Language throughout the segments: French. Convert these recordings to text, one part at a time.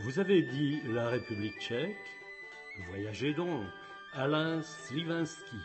Vous avez dit la République tchèque? Voyagez donc, Alain Slivinski.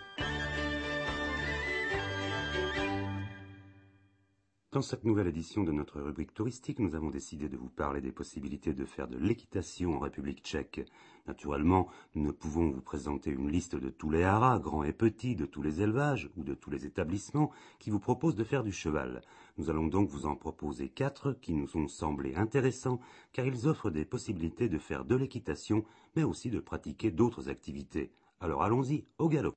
Dans cette nouvelle édition de notre rubrique touristique, nous avons décidé de vous parler des possibilités de faire de l'équitation en République tchèque. Naturellement, nous ne pouvons vous présenter une liste de tous les haras, grands et petits, de tous les élevages ou de tous les établissements qui vous proposent de faire du cheval. Nous allons donc vous en proposer 4 qui nous ont semblé intéressants car ils offrent des possibilités de faire de l'équitation mais aussi de pratiquer d'autres activités. Alors allons-y, au galop.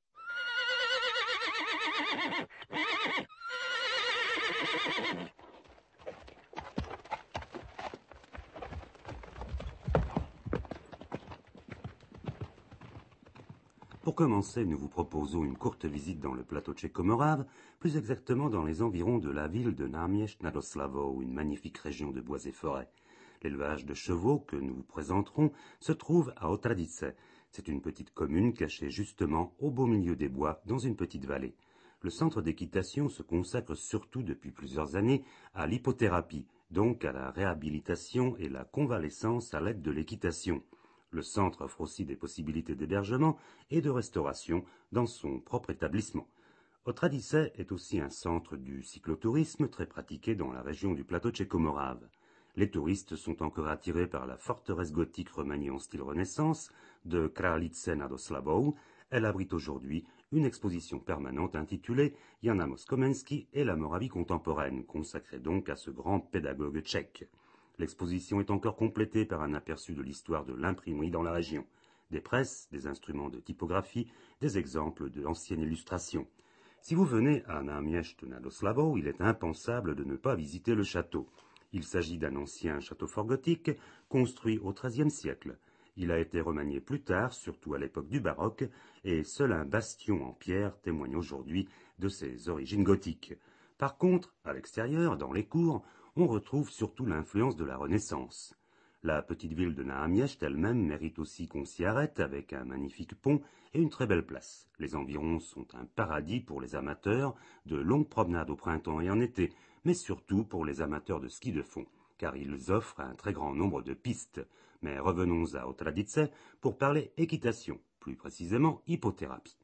Pour commencer, nous vous proposons une courte visite dans le plateau tchéco-morave, plus exactement dans les environs de la ville de Náměšť nad Oslavou, une magnifique région de bois et forêts. L'élevage de chevaux que nous vous présenterons se trouve à Otradice. C'est une petite commune cachée justement au beau milieu des bois, dans une petite vallée. Le centre d'équitation se consacre surtout depuis plusieurs années à l'hypothérapie, donc à la réhabilitation et la convalescence à l'aide de l'équitation. Le centre offre aussi des possibilités d'hébergement et de restauration dans son propre établissement. Otradice est aussi un centre du cyclotourisme très pratiqué dans la région du plateau tchéco-morave. Les touristes sont encore attirés par la forteresse gothique remaniée en style Renaissance de Kralice nad Oslavou. Elle abrite aujourd'hui une exposition permanente intitulée Jan Amos Komenský et la Moravie contemporaine, consacrée donc à ce grand pédagogue tchèque. L'exposition est encore complétée par un aperçu de l'histoire de l'imprimerie dans la région. Des presses, des instruments de typographie, des exemples de l'ancienne illustration. Si vous venez à Náměšť nad Oslavou, il est impensable de ne pas visiter le château. Il s'agit d'un ancien château fort gothique, construit au XIIIe siècle. Il a été remanié plus tard, surtout à l'époque du baroque, et seul un bastion en pierre témoigne aujourd'hui de ses origines gothiques. Par contre, à l'extérieur, dans les cours, on retrouve surtout l'influence de la Renaissance. La petite ville de Náměšť elle-même mérite aussi qu'on s'y arrête avec un magnifique pont et une très belle place. Les environs sont un paradis pour les amateurs de longues promenades au printemps et en été, mais surtout pour les amateurs de ski de fond, car ils offrent un très grand nombre de pistes. Mais revenons à Otradice pour parler équitation, plus précisément hypothérapie.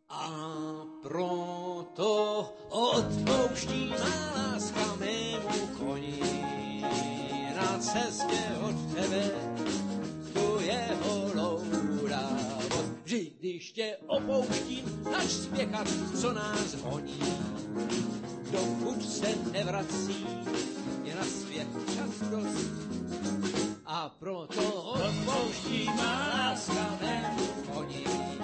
A proto odpouští láska mému koni na cestě od tebe, tu jeho louda. Vždy, když tě opouštím, naš spěchat, co nás honí, dokud se nevrací, je na svět čas dost. A proto odpouští láska mému koni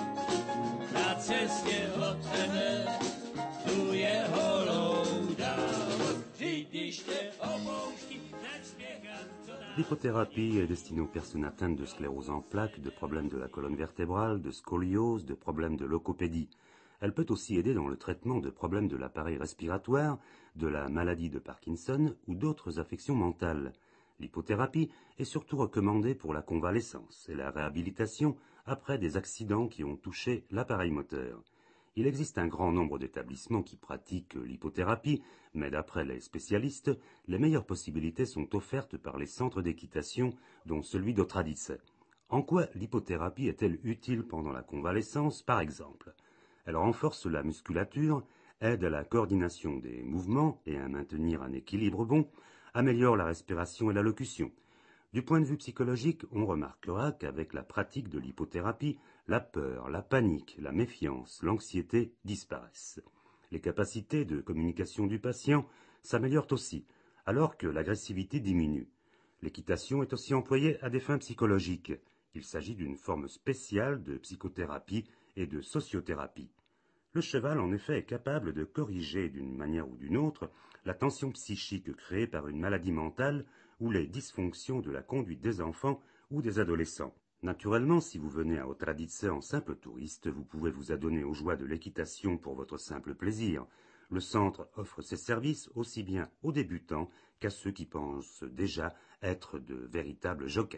na cestě od tebe, tu jeho louda. Když tě opouštím, nač spěchat, co nás... L'hypothérapie est destinée aux personnes atteintes de sclérose en plaques, de problèmes de la colonne vertébrale, de scoliose, de problèmes de logopédie. Elle peut aussi aider dans le traitement de problèmes de l'appareil respiratoire, de la maladie de Parkinson ou d'autres affections mentales. L'hypothérapie est surtout recommandée pour la convalescence et la réhabilitation après des accidents qui ont touché l'appareil moteur. Il existe un grand nombre d'établissements qui pratiquent l'hypothérapie, mais d'après les spécialistes, les meilleures possibilités sont offertes par les centres d'équitation, dont celui d'Otradice. En quoi l'hypothérapie est-elle utile pendant la convalescence, par exemple? Elle renforce la musculature, aide à la coordination des mouvements et à maintenir un équilibre bon, améliore la respiration et la locution. Du point de vue psychologique, on remarquera qu'avec la pratique de l'hypothérapie, la peur, la panique, la méfiance, l'anxiété disparaissent. Les capacités de communication du patient s'améliorent aussi, alors que l'agressivité diminue. L'équitation est aussi employée à des fins psychologiques. Il s'agit d'une forme spéciale de psychothérapie et de sociothérapie. Le cheval, en effet, est capable de corriger d'une manière ou d'une autre la tension psychique créée par une maladie mentale ou les dysfonctions de la conduite des enfants ou des adolescents. Naturellement, si vous venez à Otradice en simple touriste, vous pouvez vous adonner aux joies de l'équitation pour votre simple plaisir. Le centre offre ses services aussi bien aux débutants qu'à ceux qui pensent déjà être de véritables jockeys.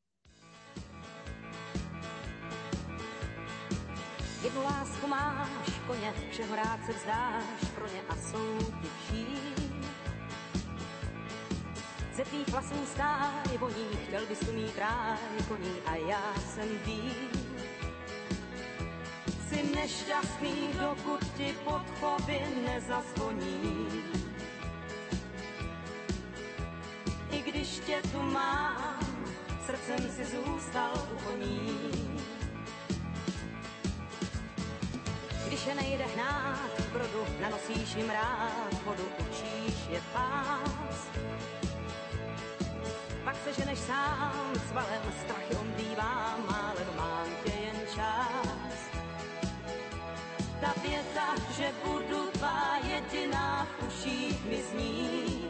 Jednu lásku máš, koně, všeho rád se vzdáš pro ně a jsou ti vší. ze tvých vlastní stáj voní, chtěl bys tu mít ráj koní a já jsem víc. Jsi nešťastný, dokud ti pod chovy nezazvoní. I když tě tu mám, srdcem si zůstal u koní. Když je nejde hnát k brodu, nanosíš jim rád vodu, učíš je pás. Pak se ženeš sám s valem, strachy on bývá málem, mám tě jen čas. Ta věta, že budu tvá jediná v uších mi zní.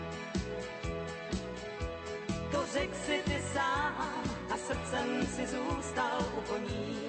To řek si ty sám a srdcem si zůstal u koní.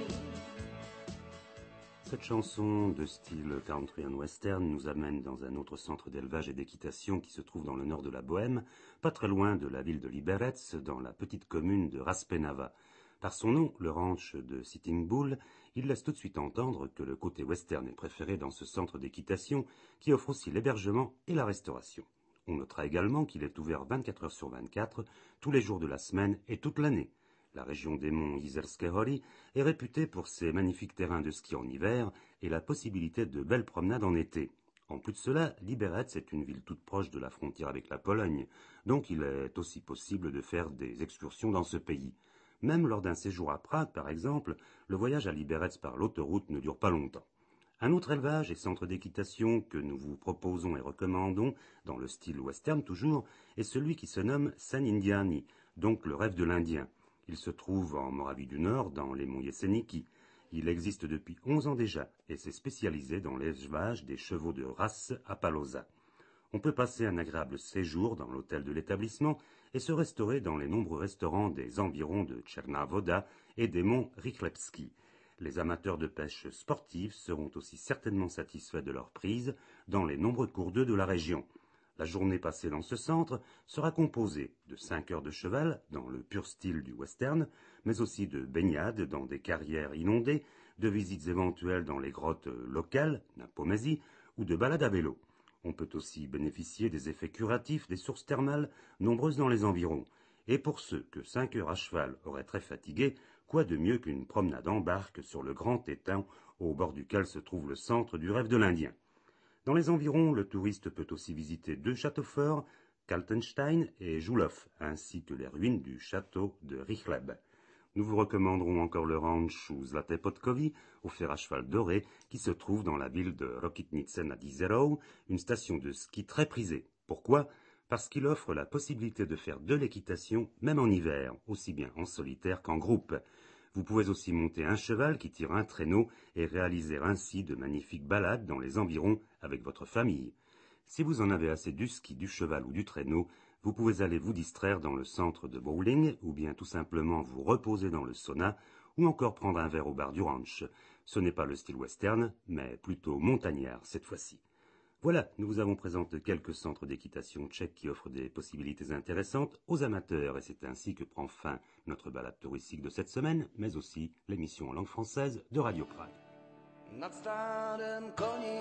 Cette chanson de style country and western nous amène dans un autre centre d'élevage et d'équitation qui se trouve dans le nord de la Bohême, pas très loin de la ville de Liberec, dans la petite commune de Raspenava. Par son nom, le ranch de Sitting Bull, il laisse tout de suite entendre que le côté western est préféré dans ce centre d'équitation qui offre aussi l'hébergement et la restauration. On notera également qu'il est ouvert 24 heures sur 24, tous les jours de la semaine et toute l'année. La région des monts Izerske Hory est réputée pour ses magnifiques terrains de ski en hiver et la possibilité de belles promenades en été. En plus de cela, Liberec est une ville toute proche de la frontière avec la Pologne, donc il est aussi possible de faire des excursions dans ce pays. Même lors d'un séjour à Prague, par exemple, le voyage à Liberec par l'autoroute ne dure pas longtemps. Un autre élevage et centre d'équitation que nous vous proposons et recommandons, dans le style western toujours, est celui qui se nomme Sen Indiani, donc le rêve de l'Indien. Il se trouve en Moravie du Nord, dans les monts Yeseniki. Il existe depuis 11 ans déjà et s'est spécialisé dans l'élevage des chevaux de race à Palosa. On peut passer un agréable séjour dans l'hôtel de l'établissement et se restaurer dans les nombreux restaurants des environs de Tchernavoda et des monts Rychlebski. Les amateurs de pêche sportive seront aussi certainement satisfaits de leur prise dans les nombreux cours d'eau de la région. La journée passée dans ce centre sera composée de 5 heures de cheval dans le pur style du western, mais aussi de baignades dans des carrières inondées, de visites éventuelles dans les grottes locales, Napomésie, ou de balades à vélo. On peut aussi bénéficier des effets curatifs des sources thermales nombreuses dans les environs. Et pour ceux que 5 heures à cheval auraient très fatigués, quoi de mieux qu'une promenade en barque sur le grand étang au bord duquel se trouve le centre du rêve de l'Indien. Dans les environs, le touriste peut aussi visiter 2 châteaux forts, Kaltenstein et Žulov, ainsi que les ruines du château de Rychleb. Nous vous recommanderons encore le ranch ou Zlaté Podkovy, au fer à cheval doré, qui se trouve dans la ville de Rokitnice nad Izerou, une station de ski très prisée. Pourquoi ? Parce qu'il offre la possibilité de faire de l'équitation, même en hiver, aussi bien en solitaire qu'en groupe. Vous pouvez aussi monter un cheval qui tire un traîneau et réaliser ainsi de magnifiques balades dans les environs avec votre famille. Si vous en avez assez du ski, du cheval ou du traîneau, vous pouvez aller vous distraire dans le centre de bowling ou bien tout simplement vous reposer dans le sauna ou encore prendre un verre au bar du ranch. Ce n'est pas le style western, mais plutôt montagnard cette fois-ci. Voilà, nous vous avons présenté quelques centres d'équitation tchèques qui offrent des possibilités intéressantes aux amateurs, et c'est ainsi que prend fin notre balade touristique de cette semaine, mais aussi l'émission en langue française de Radio Prague. Nad stádem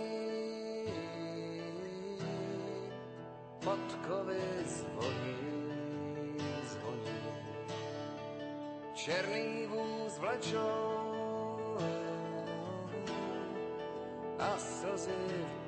koní podkovy zvoní. Černý vůz vlečou a slzy v